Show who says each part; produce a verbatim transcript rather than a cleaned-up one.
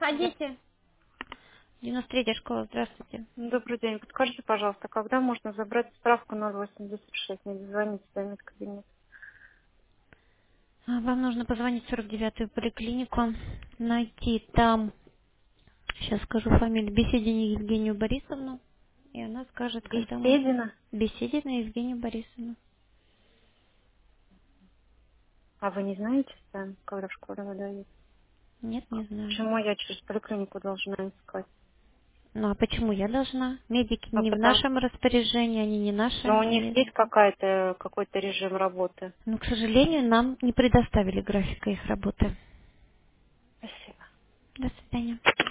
Speaker 1: Заходите. девяносто третья школа, здравствуйте.
Speaker 2: Добрый день. Подскажите, пожалуйста, когда можно забрать справку ноль восемьдесят шесть? Мне звонить в медкабинет.
Speaker 1: А, Вам нужно позвонить в сорок девятую поликлинику, найти там, сейчас скажу фамилию, Беседину Евгению Борисовну, и она скажет, когда мы...
Speaker 2: Беседина?
Speaker 1: Беседина Евгению Борисовну.
Speaker 2: А вы не знаете сами, когда в школе выдают?
Speaker 1: Нет, не знаю.
Speaker 2: Почему я через поликлинику должна искать?
Speaker 1: Ну а почему я должна? Медики
Speaker 2: А
Speaker 1: не в
Speaker 2: потому...
Speaker 1: нашем распоряжении, они не наши.
Speaker 2: Но у них
Speaker 1: Они...
Speaker 2: есть какая-то, какой-то режим работы?
Speaker 1: Но, к сожалению, нам не предоставили графика их работы.
Speaker 2: Спасибо.
Speaker 1: До свидания.